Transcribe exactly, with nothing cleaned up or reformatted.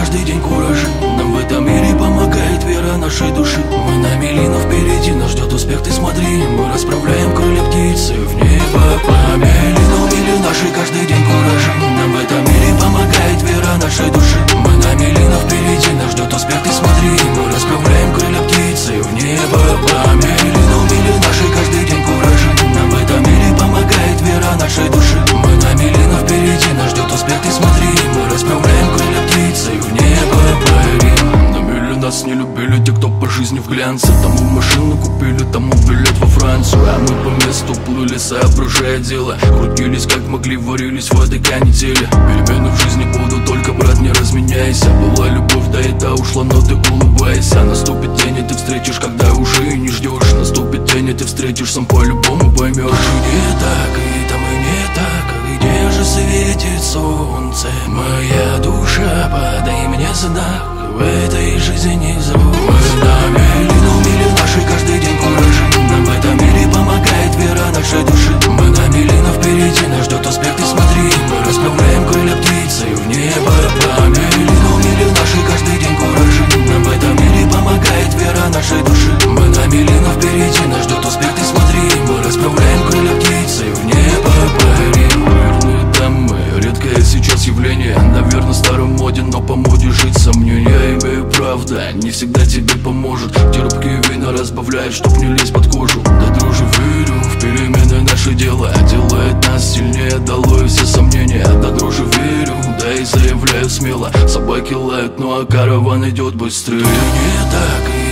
каждый день кураж. Нам в этом мире помогает вера нашей души. Мы на милину впереди, нас ждет успех, ты смотри. Мы расправляем крылья птицы в небо. По милину, мили нашей каждый день кураж. Нам в этом мире помогает вера нашей души. Мы на милину впереди, нас ждет успех, ты смотри. Мы расправляем крылья птицы в небо. По милину, мили нашей каждый день кураж. Нам в этом мире помогает вера нашей души. Мы на милину впереди, нас ждет успех, ты смотри. Мы расправляем крылья птицы в небо парим. На мили нас не любили те, кто по жизни в глянце. Тому машину купили, тому билет во Францию. А мы по месту плыли, соображая дело. Крутились как могли, варились в этой канители. Перемены в жизни будут, только, брат, не разменяйся. Была любовь, да и та ушла, но ты улыбайся. Наступит день, и ты встретишь, когда уже и не ждешь. Наступит день, и ты встретишь, сам по-любому поймешь. И не так, и там и не так. Где же светит солнце? Моя душа, подай мне знак. В этой жизни зовут. Мы на милину, мили нашей каждый день кураж. Нам в этом мире помогает вера нашей души. Мы на милину впереди, нас ждет успех, ты смотри. Мы расправляем крылья птицы в небо. По милину, мили нашей каждый день кураж. Нам в этом мире помогает вера нашей души. Мы на милину впереди, нас ждет успех, ты смотри. Мы расправляем крылья птицы в небо парим. Верные дамы, редкое сейчас явление. Наверное, старом моде, но по моде жить сомнения. Имею правда, не всегда тебе поможет. Терпкие вина разбавляют, чтоб не лезть под кожу. Да, друже, верю в перемены, наше дело делает нас сильнее, долой все сомнения. Да, друже, верю, да и заявляю смело. Собаки лают, ну а караван идет быстрее. Не так,